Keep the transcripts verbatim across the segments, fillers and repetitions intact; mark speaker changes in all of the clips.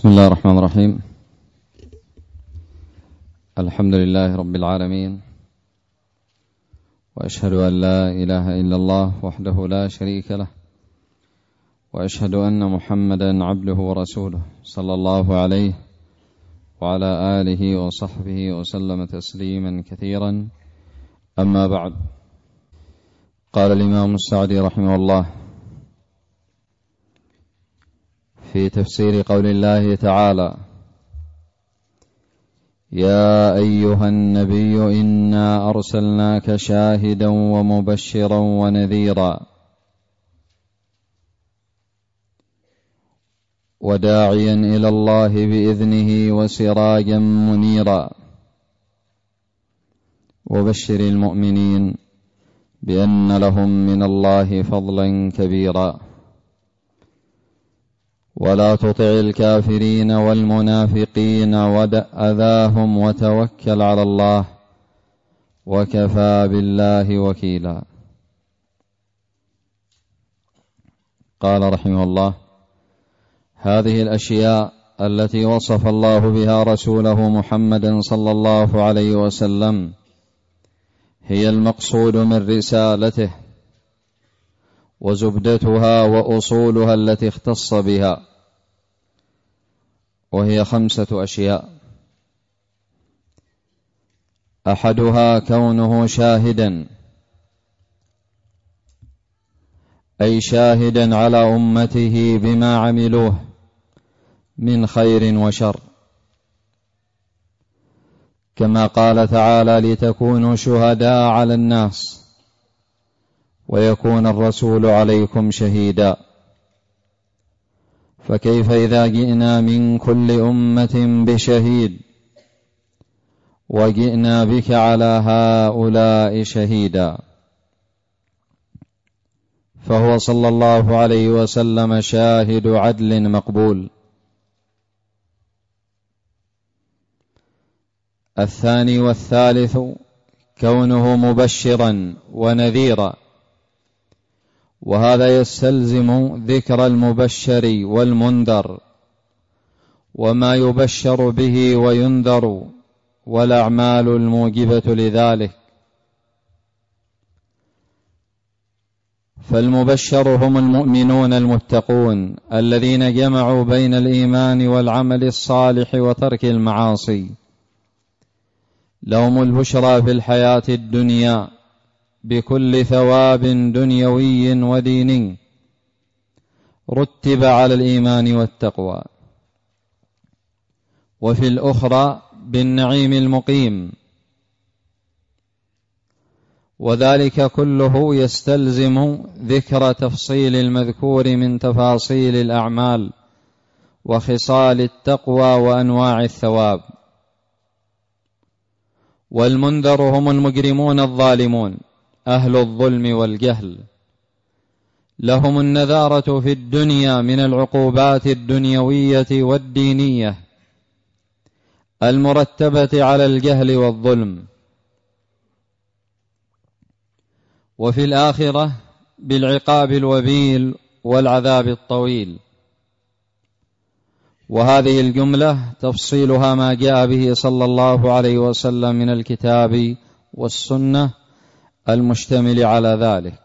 Speaker 1: بسم الله الرحمن الرحيم. الحمد لله رب العالمين، وأشهد أن لا إله إلا الله وحده لا شريك له، وأشهد أن محمدا عبده ورسوله صلى الله عليه وعلى آله وصحبه وسلم تسليما كثيرا. أما بعد، قال الإمام السعدي رحمه الله في تفسير قول الله تعالى: يا أيها النبي إنا أرسلناك شاهدا ومبشرا ونذيرا وداعيا إلى الله بإذنه وسراجا منيرا وبشر المؤمنين بأن لهم من الله فضلا كبيرا ولا تطع الكافرين والمنافقين ودع أذاهم وتوكل على الله وكفى بالله وكيلا. قال رحمه الله: هذه الأشياء التي وصف الله بها رسوله محمدا صلى الله عليه وسلم هي المقصود من رسالته وزبدتها وأصولها التي اختص بها، وهي خمسة أشياء: أحدها كونه شاهدا، أي شاهدا على أمته بما عملوه من خير وشر، كما قال تعالى: لتكونوا شهداء على الناس ويكون الرسول عليكم شهيدا. فكيف إذا جئنا من كل أمة بشهيد وجئنا بك على هؤلاء شهيدا؟ فهو صلى الله عليه وسلم شاهد عدل مقبول. الثاني والثالث كونه مبشرا ونذيرا، وهذا يستلزم ذكر المبشر والمنذر وما يبشر به وينذر والأعمال الموجبة لذلك. فالمبشر هم المؤمنون المتقون الذين جمعوا بين الإيمان والعمل الصالح وترك المعاصي، لهم البشرى في الحياة الدنيا بكل ثواب دنيوي وديني رتب على الإيمان والتقوى، وفي الأخرى بالنعيم المقيم، وذلك كله يستلزم ذكر تفصيل المذكور من تفاصيل الأعمال وخصال التقوى وأنواع الثواب. والمنذر هم المجرمون الظالمون أهل الظلم والجهل، لهم النذارة في الدنيا من العقوبات الدنيوية والدينية المرتبة على الجهل والظلم، وفي الآخرة بالعقاب الوبيل والعذاب الطويل. وهذه الجملة تفصيلها ما جاء به صلى الله عليه وسلم من الكتاب والسنة المشتمل على ذلك.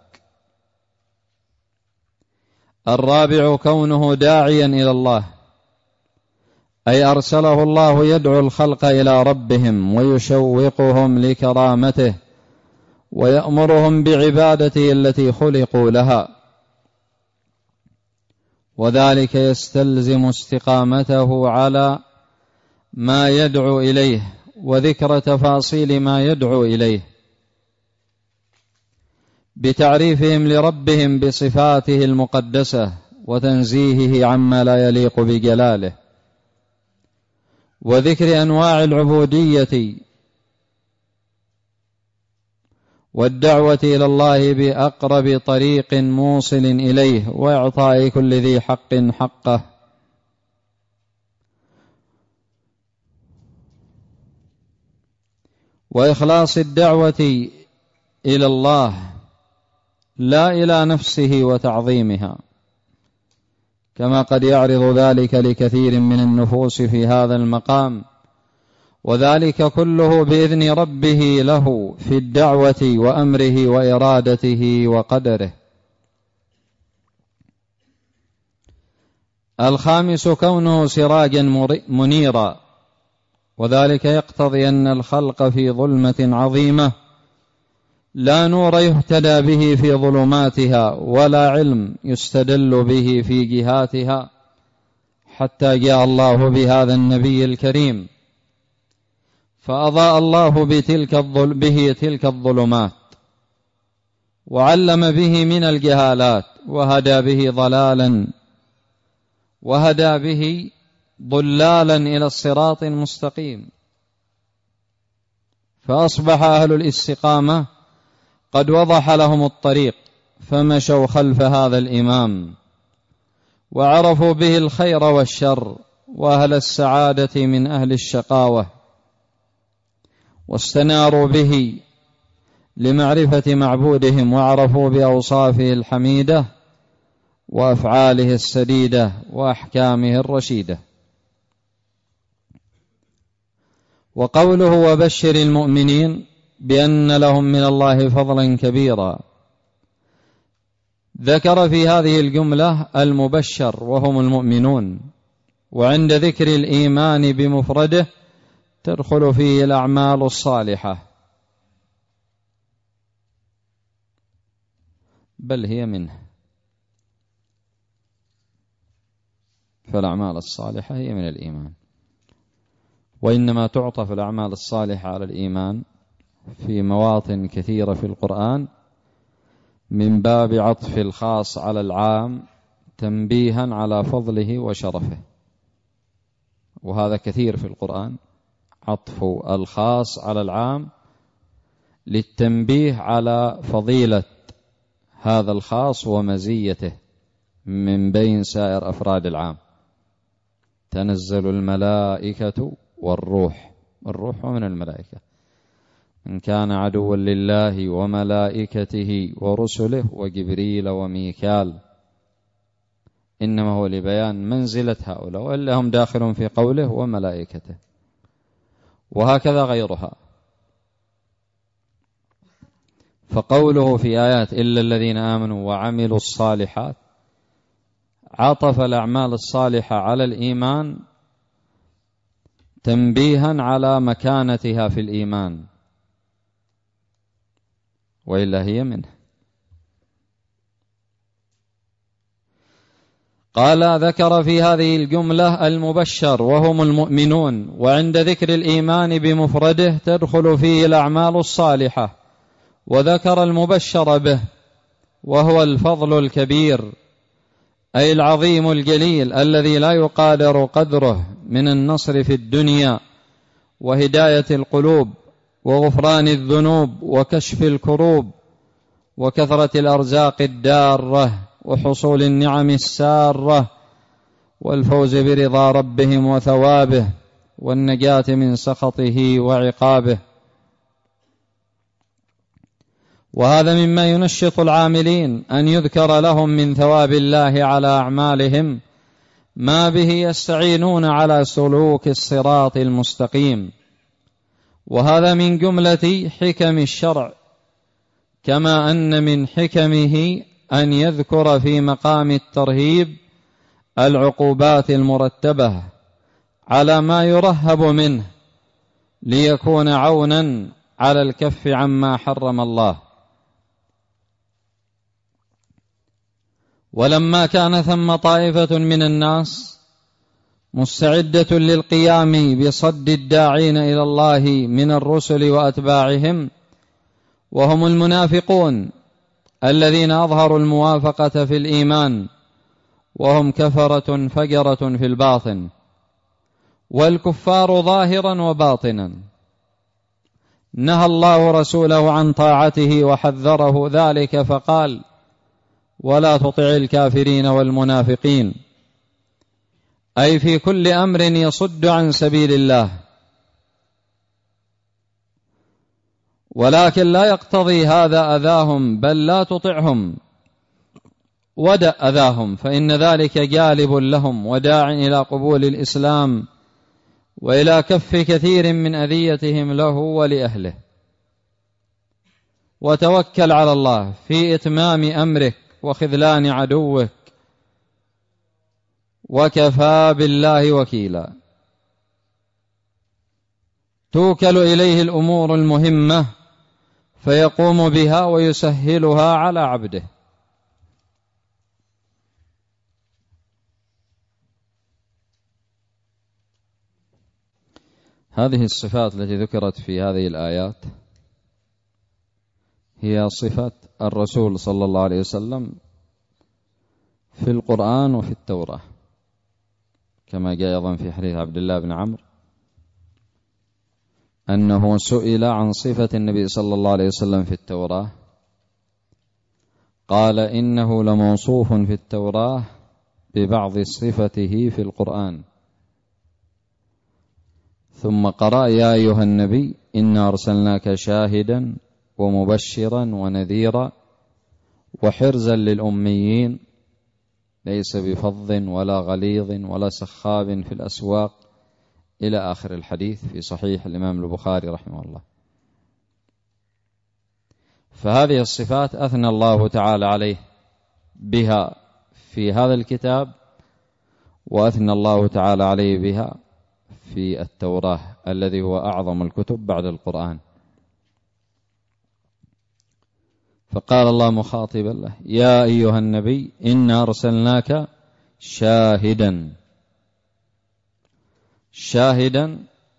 Speaker 1: الرابع كونه داعيا إلى الله، أي أرسله الله يدعو الخلق إلى ربهم ويشوقهم لكرامته ويأمرهم بعبادته التي خلقوا لها، وذلك يستلزم استقامته على ما يدعو إليه وذكر تفاصيل ما يدعو إليه بتعريفهم لربهم بصفاته المقدسة وتنزيهه عما لا يليق بجلاله، وذكر أنواع العبودية والدعوة إلى الله بأقرب طريق موصل إليه وإعطاء كل ذي حق حقه. وإخلاص الدعوة إلى الله لا إلى نفسه وتعظيمها، كما قد يعرض ذلك لكثير من النفوس في هذا المقام، وذلك كله بإذن ربه له في الدعوة وأمره وإرادته وقدره. الخامس كونه سراجا منيرا، وذلك يقتضي أن الخلق في ظلمة عظيمة لا نور يهتدى به في ظلماتها ولا علم يستدل به في جهاتها، حتى جاء الله بهذا النبي الكريم فأضاء الله بتلك به تلك الظلمات، وعلم به من الجهالات، وهدى به ضلالا وهدى به ضلالا إلى الصراط المستقيم، فأصبح أهل الاستقامة قد وضح لهم الطريق، فمشوا خلف هذا الإمام وعرفوا به الخير والشر، وأهل السعادة من أهل الشقاوة، واستناروا به لمعرفة معبودهم، وعرفوا بأوصافه الحميدة وأفعاله السديدة وأحكامه الرشيدة. وقوله وبشر المؤمنين بأن لهم من الله فضلا كبيرا، ذكر في هذه الجملة المبشر وهم المؤمنون، وعند ذكر الإيمان بمفرده تدخل فيه الأعمال الصالحة، بل هي منه، فالأعمال الصالحة هي من الإيمان، وإنما تعطف الأعمال الصالحة على الإيمان في مواطن كثيرة في القرآن من باب عطف الخاص على العام تنبيها على فضله وشرفه، وهذا كثير في القرآن، عطف الخاص على العام للتنبيه على فضيلة هذا الخاص ومزيته من بين سائر أفراد العام. تنزل الملائكة والروح، الروح من الملائكة، إن كان عدوا لله وملائكته ورسله وجبريل وميكال، إنما هو لبيان منزلة هؤلاء، وإلا هم داخلون في قوله وملائكته، وهكذا غيرها. فقوله في آيات إلا الذين آمنوا وعملوا الصالحات عطف الأعمال الصالحة على الإيمان تنبيها على مكانتها في الإيمان، وإلا هي منه. قال ذكر في هذه الجملة المبشر وهم المؤمنون، وعند ذكر الإيمان بمفرده تدخل فيه الأعمال الصالحة، وذكر المبشر به وهو الفضل الكبير، أي العظيم الجليل الذي لا يقادر قدره من النصر في الدنيا وهداية القلوب وغفران الذنوب وكشف الكروب وكثرة الأرزاق الدارة وحصول النعم السارة والفوز برضا ربهم وثوابه والنجاة من سخطه وعقابه. وهذا مما ينشط العاملين أن يذكر لهم من ثواب الله على أعمالهم ما به يستعينون على سلوك الصراط المستقيم، وهذا من جملة حكم الشرع، كما أن من حكمه أن يذكر في مقام الترهيب العقوبات المرتبة على ما يرهب منه ليكون عونا على الكف عما حرم الله. ولما كان ثم طائفة من الناس مستعدة للقيام بصد الداعين إلى الله من الرسل وأتباعهم، وهم المنافقون الذين أظهروا الموافقة في الإيمان وهم كفرة فجرة في الباطن، والكفار ظاهرا وباطنا، نهى الله رسوله عن طاعته وحذره ذلك فقال ولا تطع الكافرين والمنافقين، أي في كل أمر يصد عن سبيل الله، ولكن لا يقتضي هذا أذاهم، بل لا تطعهم ودع أذاهم، فإن ذلك جالب لهم وداع إلى قبول الإسلام وإلى كف كثير من أذيتهم له ولأهله. وتوكل على الله في إتمام أمرك وخذلان عدوك، وكفى بالله وكيلا. توكل إليه الأمور المهمة فيقوم بها ويسهلها على عبده. هذه الصفات التي ذكرت في هذه الآيات هي صفات الرسول صلى الله عليه وسلم في القرآن وفي التوراة، كما جاء أيضا في حديث عبد الله بن عمرو أنه سئل عن صفة النبي صلى الله عليه وسلم في التوراة، قال إنه لموصوف في التوراة ببعض صفته في القرآن. ثم قرأ يا أيها النبي إنا أرسلناك شاهدا ومبشرا ونذيرا وحرزا للأميين ليس بفظ ولا غليظ ولا سخاب في الأسواق إلى آخر الحديث في صحيح الإمام البخاري رحمه الله. فهذه الصفات أثنى الله تعالى عليه بها في هذا الكتاب، وأثنى الله تعالى عليه بها في التوراة الذي هو أعظم الكتب بعد القرآن. فقال الله مخاطبا له يا أيها النبي إنا أرسلناك شاهدا. شاهدا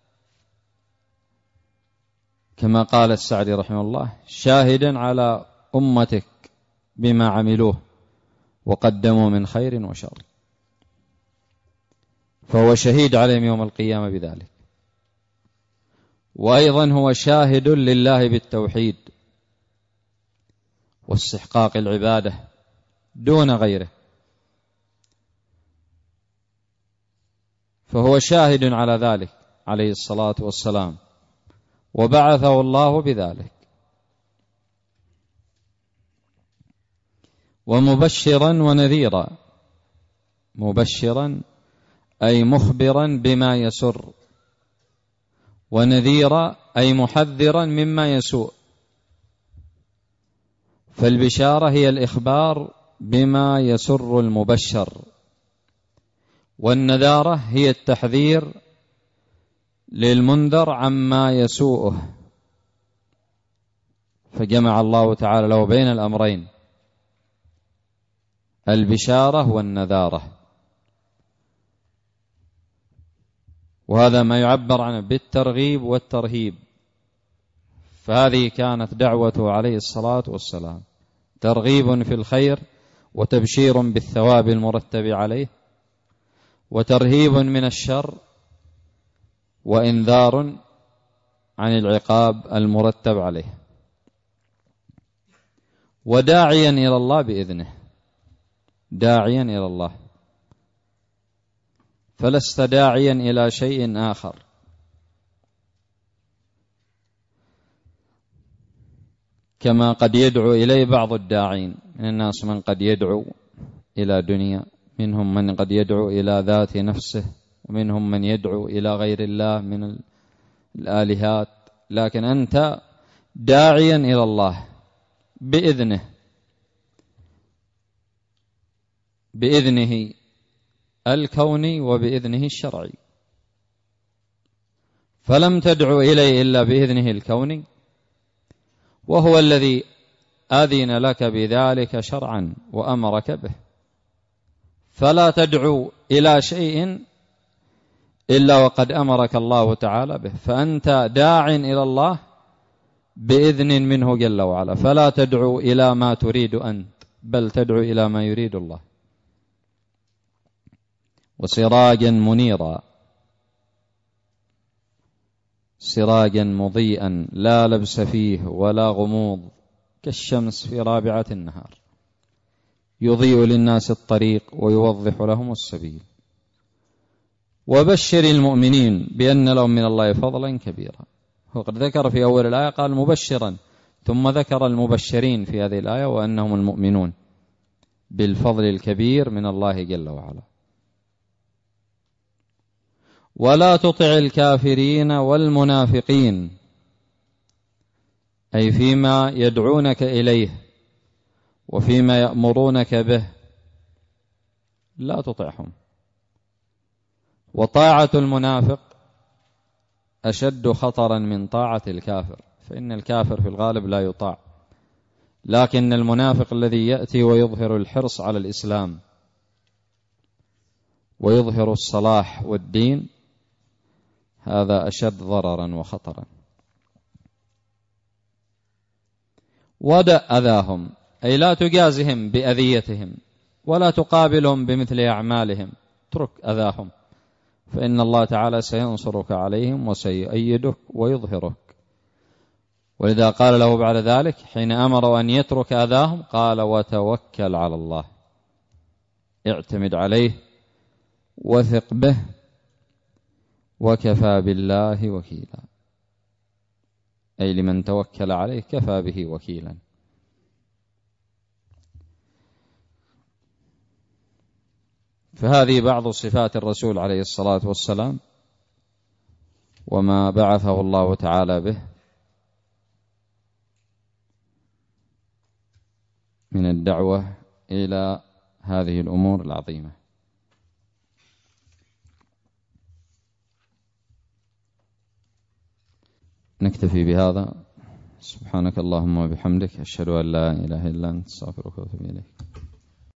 Speaker 1: كما قال السعدي رحمه الله شاهدا على أمتك بما عملوه وقدموا من خير وشر، فهو شهيد عليهم يوم القيامة بذلك. وأيضا هو شاهد لله بالتوحيد واستحقاق العبادة دون غيره، فهو شاهد على ذلك عليه الصلاة والسلام، وبعثه الله بذلك. ومبشرا ونذيرا، مبشرا أي مخبرا بما يسر، ونذيرا أي محذرا مما يسوء. فالبشارة هي الإخبار بما يسر المبشر، والنذارة هي التحذير للمنذر عما يسوءه، فجمع الله تعالى له بين الأمرين البشارة والنذارة. وهذا ما يعبر عنه بالترغيب والترهيب. فهذه كانت دعوته عليه الصلاة والسلام، ترغيب في الخير وتبشير بالثواب المرتب عليه، وترهيب من الشر وإنذار عن العقاب المرتب عليه، وداعيا إلى الله بإذنه، داعيا إلى الله، فلست داعيا إلى شيء آخر. كما قد يدعو إليه بعض الداعين من الناس، من قد يدعو إلى دنيا، منهم من قد يدعو إلى ذات نفسه، ومنهم من يدعو إلى غير الله من الآلهات، لكن أنت داعيا إلى الله بإذنه، بإذنه الكوني وبإذنه الشرعي. فلم تدعو إليه إلا بإذنه الكوني، وهو الذي أذن لك بذلك شرعا وأمرك به. فلا تدعو إلى شيء إلا وقد أمرك الله تعالى به، فأنت داع إلى الله بإذن منه جل وعلا، فلا تدعو إلى ما تريد أنت، بل تدعو إلى ما يريد الله. وسراجا منيرا، سراجا مضيئا لا لبس فيه ولا غموض، كالشمس في رابعة النهار، يضيء للناس الطريق ويوضح لهم السبيل. وبشر المؤمنين بأن لهم من الله فضلا كبيرا. وقد ذكر في أول الآية قال مبشرا، ثم ذكر المبشرين في هذه الآية وأنهم المؤمنون بالفضل الكبير من الله جل وعلا. ولا تطع الكافرين والمنافقين، أي فيما يدعونك إليه وفيما يأمرونك به لا تطعهم. وطاعة المنافق أشد خطرا من طاعة الكافر، فإن الكافر في الغالب لا يطاع، لكن المنافق الذي يأتي ويظهر الحرص على الإسلام ويظهر الصلاح والدين هذا أشد ضررا وخطرا. ودع أذاهم، أي لا تجازهم بأذيتهم ولا تقابلهم بمثل أعمالهم، اترك أذاهم، فإن الله تعالى سينصرك عليهم وسيؤيدك ويظهرك. ولذا قال له بعد ذلك حين أمر أن يترك أذاهم قال وتوكل على الله، اعتمد عليه وثق به وكفى بالله وكيلا، أي لمن توكل عليه كفى به وكيلا. فهذه بعض صفات الرسول عليه الصلاة والسلام وما بعثه الله تعالى به من الدعوة إلى هذه الأمور العظيمة. نكتفي بهذا. سبحانك اللهم وبحمدك، أشهد أن لا إله إلا أنت، أستغفرك وأتوب إليك.